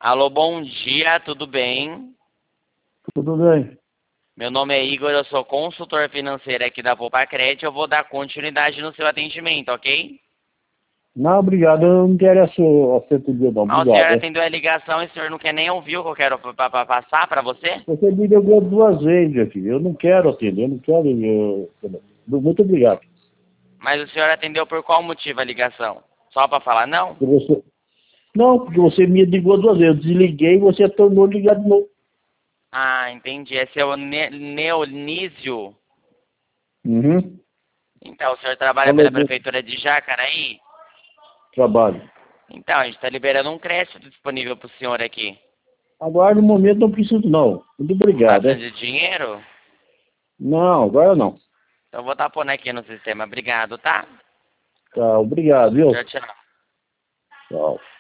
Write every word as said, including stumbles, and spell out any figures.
Alô, bom dia, tudo bem? Tudo bem. Meu nome é Igor, eu sou consultor financeiro aqui da Poupa Crédito. Eu vou dar continuidade no seu atendimento, ok? Não, obrigado. Eu não quero a sua assessoria, não. Ah, o senhor Obrigado. atendeu a ligação e o senhor não quer nem ouvir o que eu quero pa- pa- passar para você? Você me ligou duas vezes, meu filho. Eu não quero atender, eu não quero. Eu... Muito obrigado. Mas o senhor atendeu por qual motivo a ligação? Só para falar não? Porque Você... Não, porque você me ligou duas vezes. Eu desliguei e você tornou ligar de novo. Ah, entendi. É seu ne Neonísio? Uhum. Então, o senhor trabalha Falou pela do prefeitura de Jacaraí? trabalho. Então, a gente está liberando um crédito disponível para o senhor aqui. Agora, no momento, não preciso, não. Muito obrigado, Bastante hein? dinheiro? Não, agora não. Então, eu vou estar pondo aqui no sistema. Obrigado, tá? Tá, obrigado, Tchau, viu? tchau. Tchau.